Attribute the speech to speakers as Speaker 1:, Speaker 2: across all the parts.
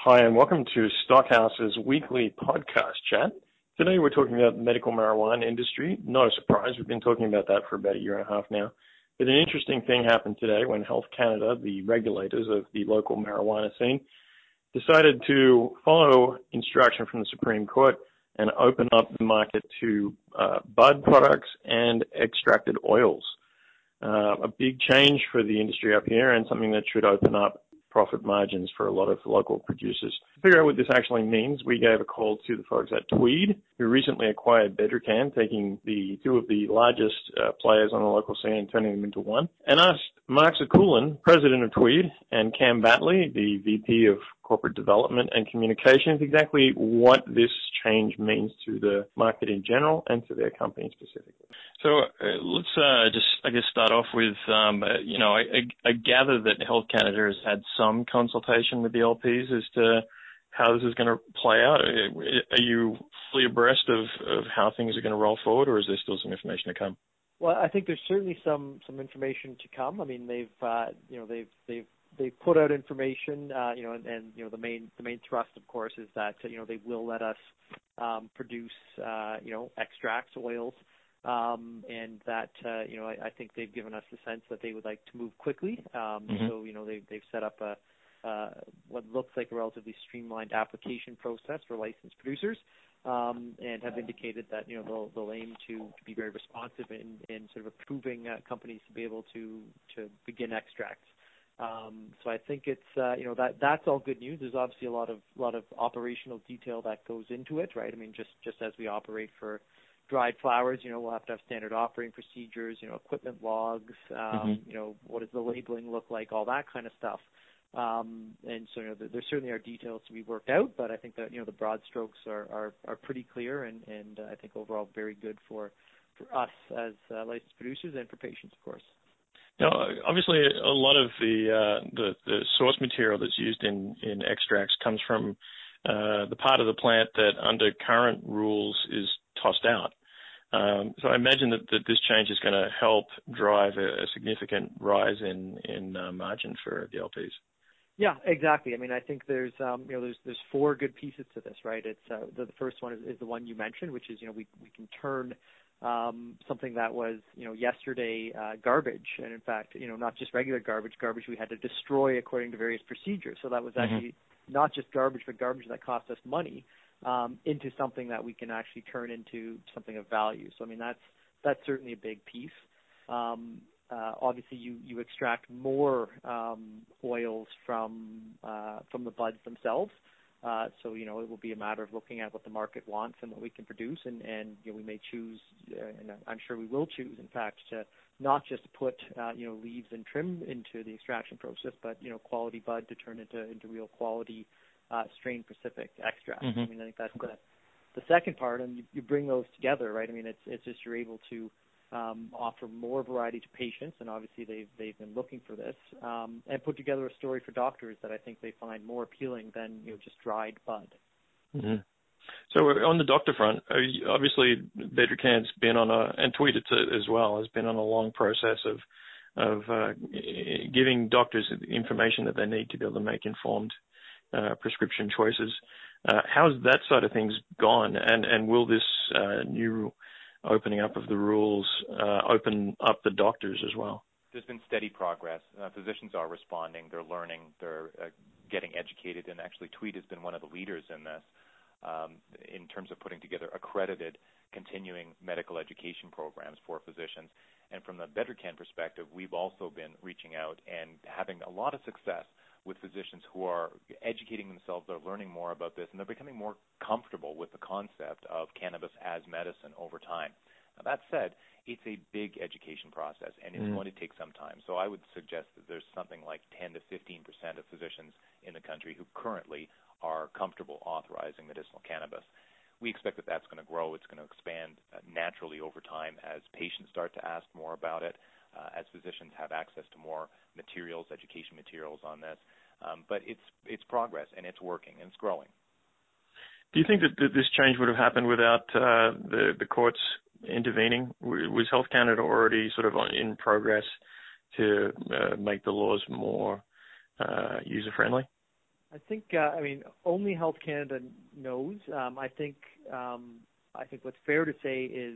Speaker 1: Hi, and welcome to Stockhouse's weekly podcast chat. Today we're talking about the medical marijuana industry. Not a surprise, we've been talking about that for about a year and a half now. But an interesting thing happened today when Health Canada, the regulators of the local marijuana scene, decided to follow instruction from the Supreme Court and open up the market to bud products and extracted oils. A big change for the industry up here and something that should open up profit margins for a lot of local producers. To figure out what this actually means, we gave a call to the folks at Tweed, who recently acquired Bedrocan, taking the two of the largest players on the local scene and turning them into one, and asked Mark Zakulan, president of Tweed, and Cam Batley, the VP of Corporate Development and Communications, exactly what this change means to the market in general and to their company specifically. So let's just, start off with, I gather that Health Canada has had some consultation with the LPs as to how this is going to play out. Are you fully abreast of how things are going to roll forward, or is there still some information to come?
Speaker 2: Well, I think there's certainly some information to come. I mean, they've put out information, the main thrust, of course, is that they will let us produce extracts, oils, and that I think they've given us the sense that they would like to move quickly. So they've set up what looks like a relatively streamlined application process for licensed producers. And have indicated that they'll aim to be very responsive in sort of approving companies to be able to begin extracts. So I think it's that's all good news. There's obviously a lot of operational detail that goes into it, right? I mean, just as we operate for dried flowers, we'll have to have standard operating procedures, equipment logs, what does the labeling look like, all that kind of stuff. And so there certainly are details to be worked out, but I think that the broad strokes are pretty clear, and I think overall very good for us as licensed producers and for patients, of course.
Speaker 1: Now, obviously, a lot of the source material that's used in extracts comes from the part of the plant that, under current rules, is tossed out. So I imagine that this change is going to help drive a significant rise in margin for the LPs.
Speaker 2: Yeah, exactly. I mean, I think there's four good pieces to this, right? It's the first one is the one you mentioned, which is we can turn something that was yesterday garbage, and in fact not just regular garbage we had to destroy according to various procedures. So that was actually not just garbage, but garbage that cost us money, into something that we can actually turn into something of value. So I mean that's certainly a big piece. Obviously, you extract more oils from the buds themselves. So it will be a matter of looking at what the market wants and what we can produce, and we may choose, and I'm sure we will choose, in fact, to not just put leaves and trim into the extraction process, but quality bud to turn into real quality strain-specific extracts. I mean, I think that's the second part, and you bring those together, right? I mean, it's just you're able to offer more variety to patients, and obviously they've been looking for this, and put together a story for doctors that I think they find more appealing than just dried bud.
Speaker 1: Mm-hmm. So on the doctor front, obviously Bedrocan's been on and Tweed as well, has been on a long process of giving doctors the information that they need to be able to make informed prescription choices. How's that side of things gone, and will this new opening up of the rules open up the doctors as well?
Speaker 3: There's been steady progress. Physicians are responding. They're learning. They're getting educated. And actually, Tweed has been one of the leaders in this in terms of putting together accredited continuing medical education programs for physicians. And from the Bedrocan perspective, we've also been reaching out and having a lot of success with physicians who are educating themselves, they're learning more about this, and they're becoming more comfortable with the concept of cannabis as medicine over time. Now, that said, it's a big education process, and it's going to take some time. So I would suggest that there's something like 10 to 15% of physicians in the country who currently are comfortable authorizing medicinal cannabis. We expect that that's going to grow. It's going to expand naturally over time as patients start to ask more about it, as physicians have access to more materials, education materials on this. But it's progress, and it's working, and it's growing.
Speaker 1: Do you think that this change would have happened without the courts intervening? Was Health Canada already sort of in progress to make the laws more user-friendly?
Speaker 2: I think, only Health Canada knows. I think what's fair to say is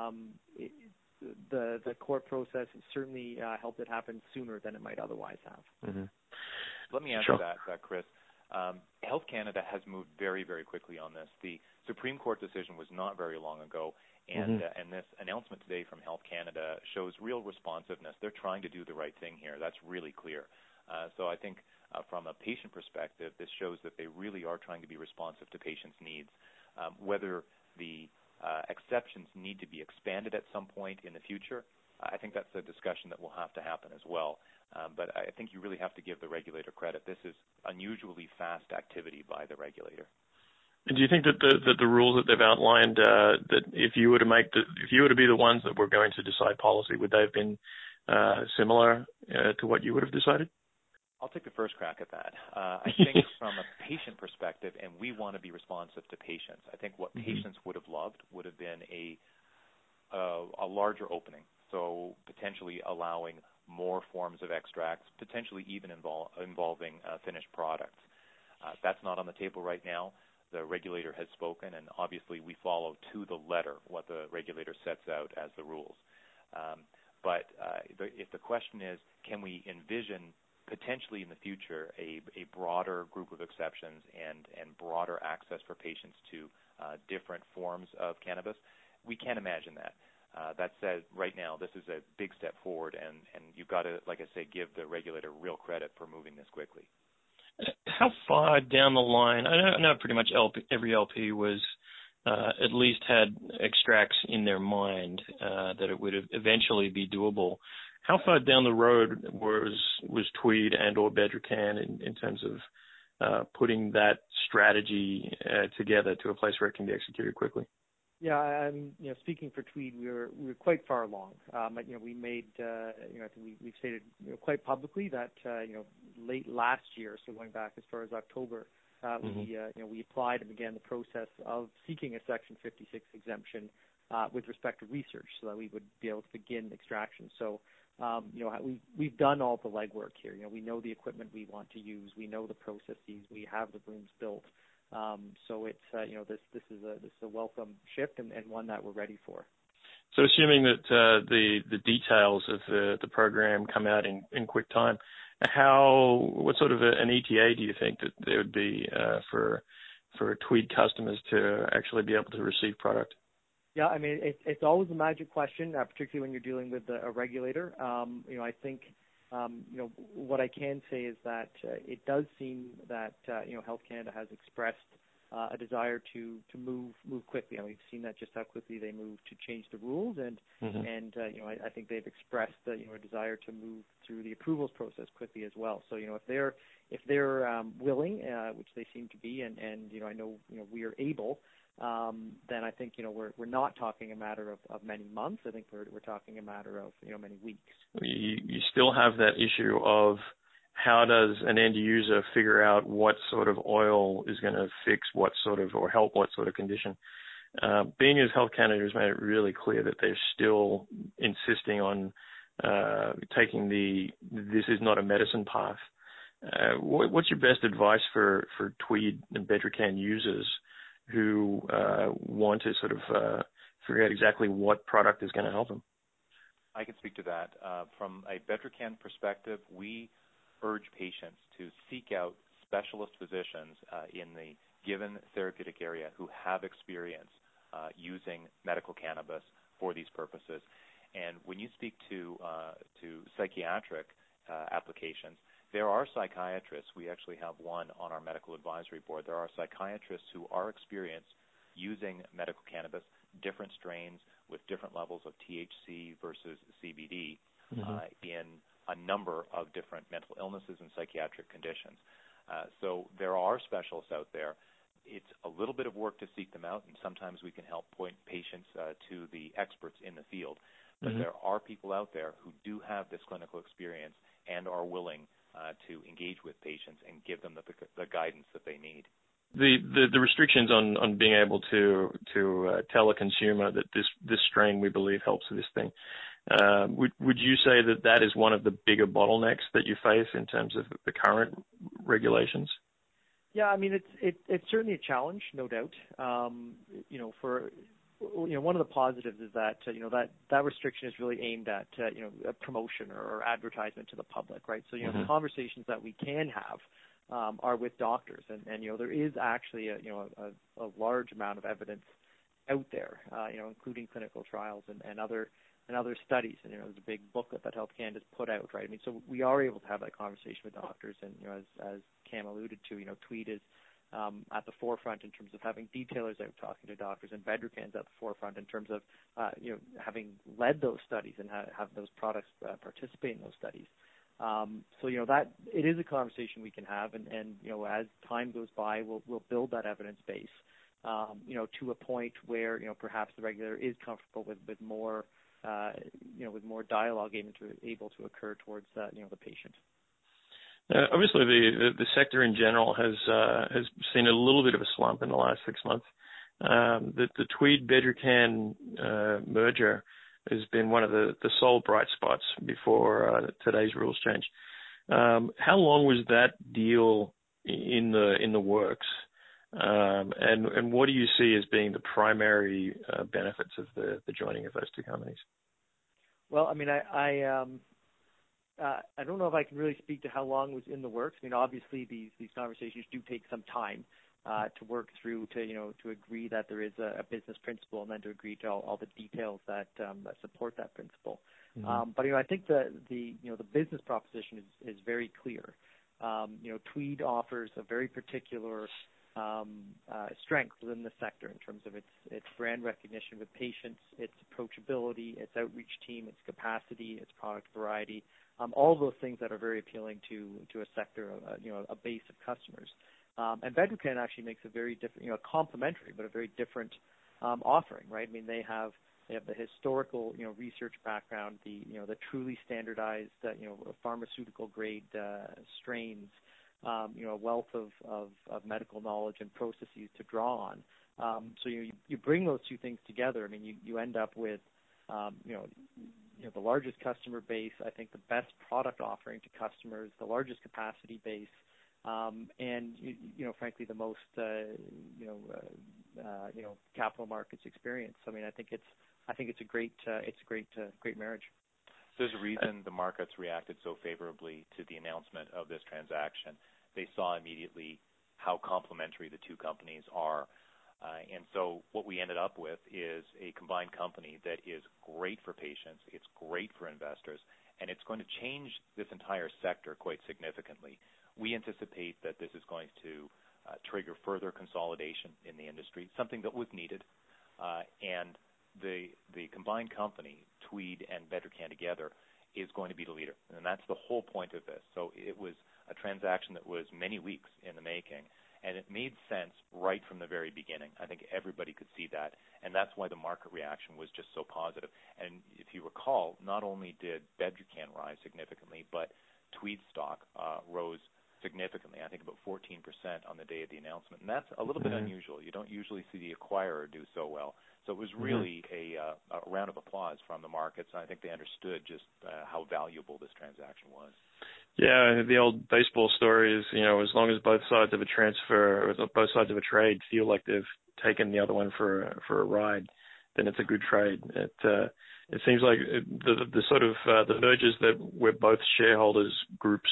Speaker 2: the court process has certainly helped it happen sooner than it might otherwise have.
Speaker 3: Mm-hmm. Let me answer that, Chris. Health Canada has moved very, very quickly on this. The Supreme Court decision was not very long ago, and this announcement today from Health Canada shows real responsiveness. They're trying to do the right thing here. That's really clear. So I think from a patient perspective, this shows that they really are trying to be responsive to patients' needs. Whether the exceptions need to be expanded at some point in the future, I think that's a discussion that will have to happen as well. But I think you really have to give the regulator credit. This is unusually fast activity by the regulator.
Speaker 1: Do you think that the rules that they've outlined, that if you were to be the ones that were going to decide policy, would they have been similar to what you would have decided?
Speaker 3: I'll take the first crack at that. I think from a patient perspective, and we want to be responsive to patients, I think what patients would have loved would have been a larger opening, so potentially allowing more forms of extracts, potentially even involving finished products. That's not on the table right now. The regulator has spoken, and obviously we follow to the letter what the regulator sets out as the rules. But if the question is, can we envision potentially in the future a broader group of exceptions and broader access for patients to different forms of cannabis, we can't imagine that. That said, right now, this is a big step forward, and you've got to, like I say, give the regulator real credit for moving this quickly.
Speaker 1: How far down the line, I know pretty much every LP was at least had extracts in their mind that it would eventually be doable. How far down the road was Tweed and or Bedrocan in terms of putting that strategy together to a place where it can be executed quickly?
Speaker 2: Yeah, speaking for Tweed, we were quite far along. We made, I think we've stated quite publicly that late last year, so going back as far as October, we applied and began the process of seeking a Section 56 exemption with respect to research, so that we would be able to begin extraction. So, we've done all the legwork here. We know the equipment we want to use. We know the processes. We have the rooms built. So it's this is a welcome shift and one that we're ready for.
Speaker 1: So assuming that the details of the program come out in quick time, what sort of an ETA do you think that there would be for Tweed customers to actually be able to receive product?
Speaker 2: Yeah, I mean it's always a magic question, particularly when you're dealing with a regulator. I think. What I can say is that it does seem that Health Canada has expressed a desire to move quickly. We've seen that just how quickly they moved to change the rules, and I think they've expressed a desire to move through the approvals process quickly as well. So if they're willing, which they seem to be, and I know we are able. Then I think we're not talking a matter of many months. I think we're talking a matter of many weeks.
Speaker 1: You still have that issue of how does an end user figure out what sort of oil is going to fix what sort of or help what sort of condition. Being as Health Canada has made it really clear that they're still insisting on taking this is not a medicine path. What's your best advice for Tweed and Bedrocan users who want to sort of figure out exactly what product is going to help them?
Speaker 3: I can speak to that. From a Bedrocan perspective, we urge patients to seek out specialist physicians in the given therapeutic area who have experience using medical cannabis for these purposes. And when you speak to psychiatric applications, there are psychiatrists. We actually have one on our medical advisory board. There are psychiatrists who are experienced using medical cannabis, different strains with different levels of THC versus CBD in a number of different mental illnesses and psychiatric conditions. So there are specialists out there. It's a little bit of work to seek them out, and sometimes we can help point patients to the experts in the field. But there are people out there who do have this clinical experience and are willing to engage with patients and give them the guidance that they need.
Speaker 1: The restrictions on being able to tell a consumer that this strain we believe helps this thing, would you say that is one of the bigger bottlenecks that you face in terms of the current regulations?
Speaker 2: Yeah, I mean, it's certainly a challenge, no doubt. One of the positives is that that restriction is really aimed at a promotion or advertisement to the public, right? So the conversations that we can have are with doctors, and there is actually a large amount of evidence out there, including clinical trials and other studies. And there's a big booklet that Health Canada has put out, right? I mean, so we are able to have that conversation with doctors, and as Cam alluded to, Tweed is at the forefront in terms of having detailers out talking to doctors, and Bedrocan's at the forefront in terms of having led those studies and have those products participate in those studies. So that it is a conversation we can have, and as time goes by, we'll build that evidence base, to a point where perhaps the regulator is comfortable with more dialogue able to occur towards the patient.
Speaker 1: Obviously, the sector in general has seen a little bit of a slump in the last 6 months. The Tweed Bedrocan merger has been one of the sole bright spots before today's rules change. How long was that deal in the works, and what do you see as being the primary benefits of the joining of those two companies?
Speaker 2: Well, I mean, I don't know if I can really speak to how long it was in the works. I mean, obviously these conversations do take some time to work through, to agree that there is a business principle, and then to agree to all the details that support that principle. Mm-hmm. But I think the business proposition is very clear. Tweed offers a very particular strength within the sector in terms of its brand recognition with patients, its approachability, its outreach team, its capacity, its product variety, all of those things that are very appealing to a sector, a base of customers. And Bedrocan actually makes a very different, complementary, but a very different offering, right? I mean, they have the historical, research background, the truly standardized, pharmaceutical grade strains, a wealth of medical knowledge and processes to draw on. So you bring those two things together. I mean, you end up with, the largest customer base, I think the best product offering to customers, the largest capacity base, and frankly, the most, capital markets experience. I mean, I think it's a great marriage.
Speaker 3: There's a reason the markets reacted so favorably to the announcement of this transaction. They saw immediately how complementary the two companies are. And so what we ended up with is a combined company that is great for patients, it's great for investors, and it's going to change this entire sector quite significantly. We anticipate that this is going to trigger further consolidation in the industry, something that was needed. And the combined company, Tweed and Bedrocan together, is going to be the leader. And that's the whole point of this. So it was a transaction that was many weeks in the making, and it made sense right from the very beginning. I think everybody could see that, and that's why the market reaction was just so positive. And if you recall, not only did Bedrocan rise significantly, but Tweed stock rose significantly, I think about 14% on the day of the announcement. And that's a little bit unusual. You don't usually see the acquirer do so well. So it was really a round of applause from the markets. I think they understood just how valuable this transaction was.
Speaker 1: Yeah, the old baseball story is, as long as both sides of a transfer or both sides of a trade feel like they've taken the other one for a ride, then it's a good trade. It seems like the sort of the mergers that where both shareholders groups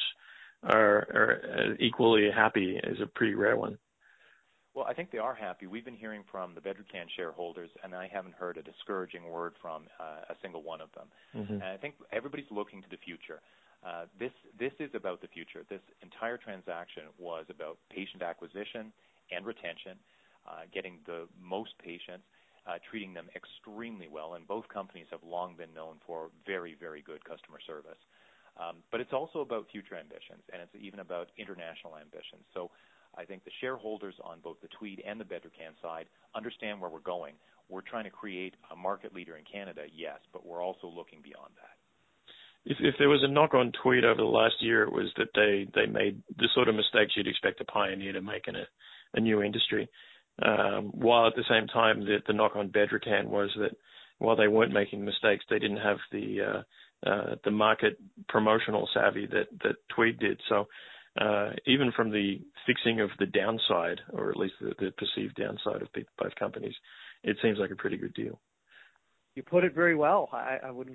Speaker 1: are equally happy is a pretty rare one.
Speaker 3: Well, I think they are happy. We've been hearing from the Bedrocan shareholders, and I haven't heard a discouraging word from a single one of them. Mm-hmm. And I think everybody's looking to the future. This is about the future. This entire transaction was about patient acquisition and retention, getting the most patients, treating them extremely well, and both companies have long been known for very, very good customer service. But it's also about future ambitions, and it's even about international ambitions. So I think the shareholders on both the Tweed and the Bedrocan side understand where we're going. We're trying to create a market leader in Canada, yes, but we're also looking beyond that.
Speaker 1: If there was a knock on Tweed over the last year, it was that they made the sort of mistakes you'd expect a pioneer to make in a new industry. While at the same time, the knock on Bedrocan was that while they weren't making mistakes, they didn't have the market promotional savvy that Tweed did. So even from the fixing of the downside, or at least the perceived downside of both companies, it seems like a pretty good deal.
Speaker 2: You put it very well. I wouldn't.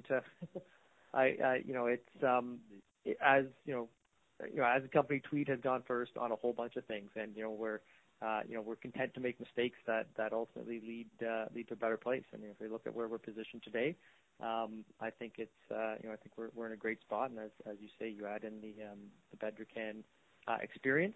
Speaker 2: As as a company, Tweed has gone first on a whole bunch of things, and we're content to make mistakes that ultimately lead to a better place. I mean, if we look at where we're positioned today, I think it's I think we're in a great spot, and as you say, you add in the Bedrocan experience.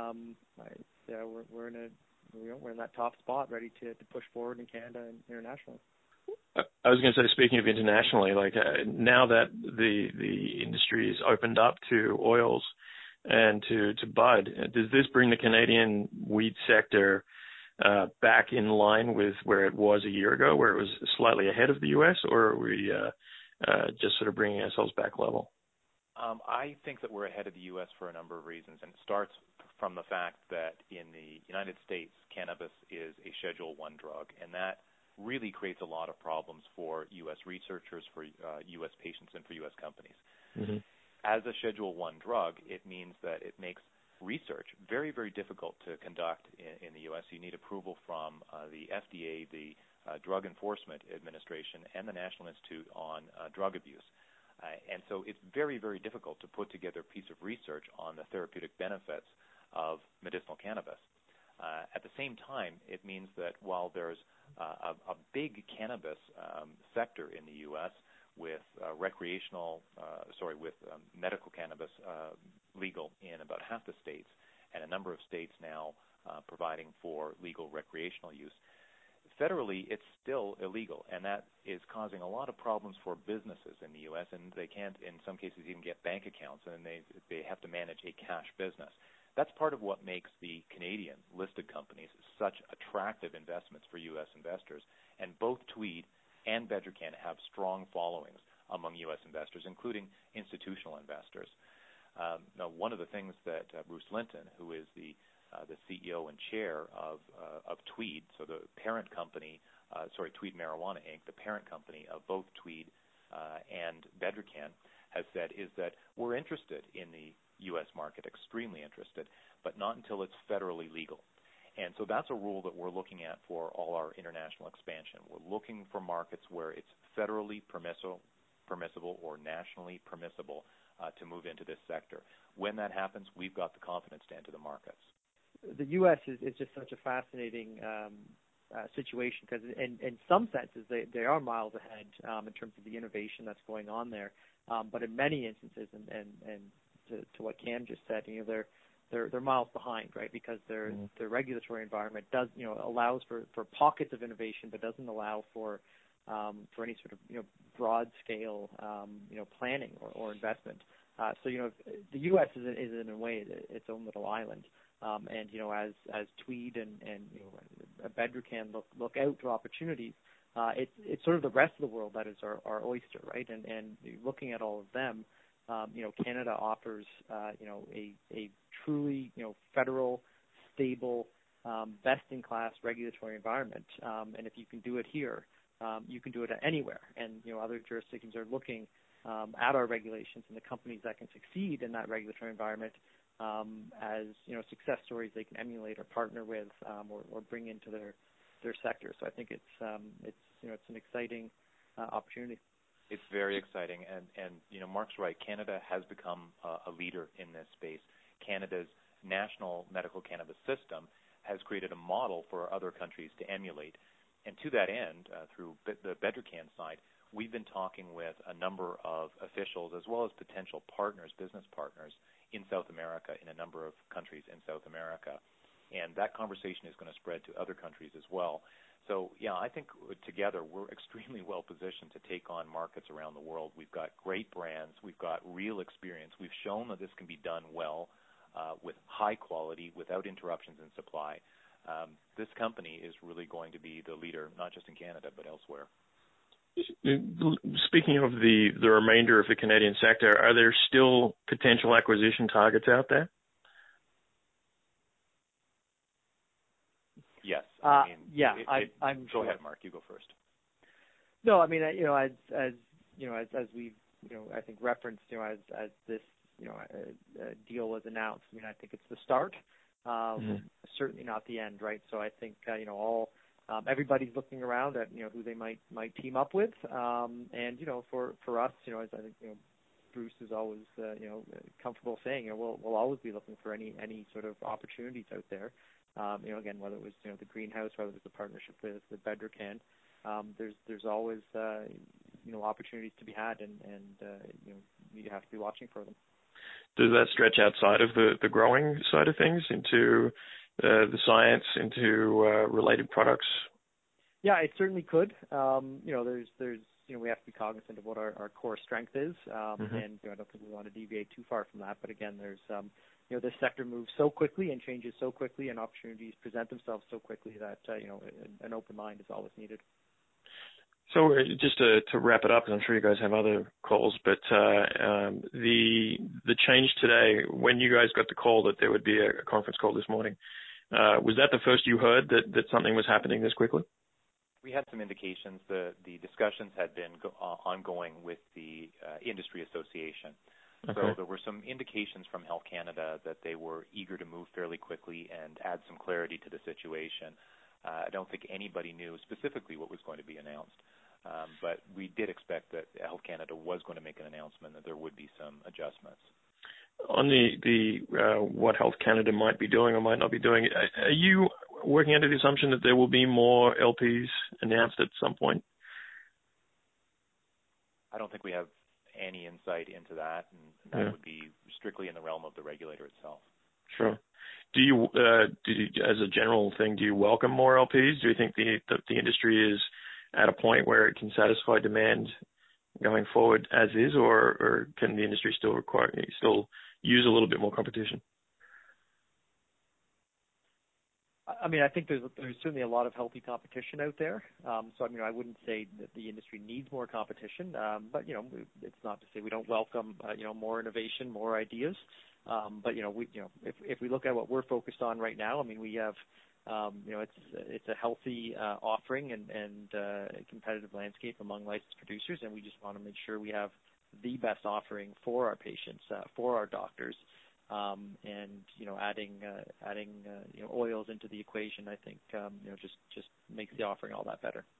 Speaker 2: We're in that top spot, ready to push forward in Canada and internationally.
Speaker 1: I was going to say, speaking of internationally, now that the industry is opened up to oils and to bud, does this bring the Canadian wheat sector back in line with where it was a year ago, where it was slightly ahead of the U.S., or are we just sort of bringing ourselves back level?
Speaker 3: I think that we're ahead of the U.S. for a number of reasons, and it starts from the fact that in the United States, cannabis is a Schedule I drug, and that really creates a lot of problems for U.S. researchers, for U.S. patients, and for U.S. companies. Mm-hmm. As a Schedule I drug, it means that it makes research very, very difficult to conduct in the U.S. You need approval from the FDA, the Drug Enforcement Administration, and the National Institute on Drug Abuse. And so it's very, very difficult to put together a piece of research on the therapeutic benefits of medicinal cannabis. At the same time, it means that while there's a big cannabis sector in the U.S. with medical cannabis legal in about half the states, and a number of states now providing for legal recreational use, federally it's still illegal, and that is causing a lot of problems for businesses in the U.S., and they can't, in some cases, even get bank accounts, and they have to manage a cash business. That's part of what makes the Canadian listed companies such attractive investments for U.S. investors. And both Tweed and Bedrocan have strong followings among U.S. investors, including institutional investors. Now, one of the things that Bruce Linton, who is the CEO and chair of Tweed, so the parent company, Tweed Marijuana Inc., the parent company of both Tweed and Bedrocan, has said is that we're interested in the U.S. market, extremely interested, but not until it's federally legal. And so that's a rule that we're looking at for all our international expansion. We're looking for markets where it's federally permissible or nationally permissible to move into this sector. When that happens, we've got the confidence to enter the markets.
Speaker 2: The U.S. is just such a fascinating situation because in some senses they are miles ahead in terms of the innovation that's going on there. But in many instances, and to what Cam just said, they're miles behind, right? Because their regulatory environment does allows for pockets of innovation, but doesn't allow for any sort of broad scale planning or investment. So the U.S. is in a way its own little island. And as Tweed and Bedrocan look out to opportunities, it's sort of the rest of the world that is our oyster, right? And looking at all of them, Canada offers a truly federal, stable, best-in-class regulatory environment. And if you can do it here, you can do it anywhere. And other jurisdictions are looking at our regulations and the companies that can succeed in that regulatory environment as success stories they can emulate or partner with or bring into their sector. So I think it's an exciting opportunity.
Speaker 3: It's very exciting, and Mark's right. Canada has become a leader in this space. Canada's national medical cannabis system has created a model for other countries to emulate. And to that end, through the Bedrocan side, we've been talking with a number of officials as well as potential partners, business partners, in South America, in a number of countries in South America. And that conversation is going to spread to other countries as well. So, yeah, I think together we're extremely well positioned to take on markets around the world. We've got great brands. We've got real experience. We've shown that this can be done well with high quality, without interruptions in supply. This company is really going to be the leader, not just in Canada, but elsewhere.
Speaker 1: Speaking of the remainder of the Canadian sector, are there still potential acquisition targets out there?
Speaker 3: Yes.
Speaker 2: Go
Speaker 3: ahead, Mark. You go first.
Speaker 2: No, I mean, as we've, I think referenced, as this a deal was announced. I mean, I think it's the start, certainly not the end, right? So I think everybody's looking around at who they might team up with, and for us, as I think Bruce is always comfortable saying, we'll always be looking for any sort of opportunities out there. Again, whether it was the greenhouse, whether it was the partnership with Bedrocan, there's always opportunities to be had, and you have to be watching for them.
Speaker 1: Does that stretch outside of the growing side of things into the science, into related products?
Speaker 2: Yeah, it certainly could. There's we have to be cognizant of what our core strength is, and I don't think we want to deviate too far from that. But again, there's this sector moves so quickly and changes so quickly, and opportunities present themselves so quickly that an open mind is always needed.
Speaker 1: So just to wrap it up, and I'm sure you guys have other calls, but the change today, when you guys got the call that there would be a conference call this morning, was that the first you heard that something was happening this quickly?
Speaker 3: We had some indications. The discussions had been ongoing with the industry association. Okay. So there were some indications from Health Canada that they were eager to move fairly quickly and add some clarity to the situation. I don't think anybody knew specifically what was going to be announced, but we did expect that Health Canada was going to make an announcement that there would be some adjustments.
Speaker 1: On the what Health Canada might be doing or might not be doing, are you working under the assumption that there will be more LPs announced at some point? I
Speaker 3: don't think we have any insight into that, and that would be strictly in the realm of the regulator itself.
Speaker 1: Sure. Do you, as a general thing, do you welcome more LPs? Do you think the industry is at a point where it can satisfy demand going forward as is, or can the industry still use a little bit more competition?
Speaker 2: I mean, I think there's certainly a lot of healthy competition out there. So I mean, I wouldn't say that the industry needs more competition, but it's not to say we don't welcome more innovation, more ideas. But if we look at what we're focused on right now, I mean, we have it's a healthy offering and competitive landscape among licensed producers, and we just want to make sure we have the best offering for our patients, for our doctors. And adding oils into the equation, I think just makes the offering all that better.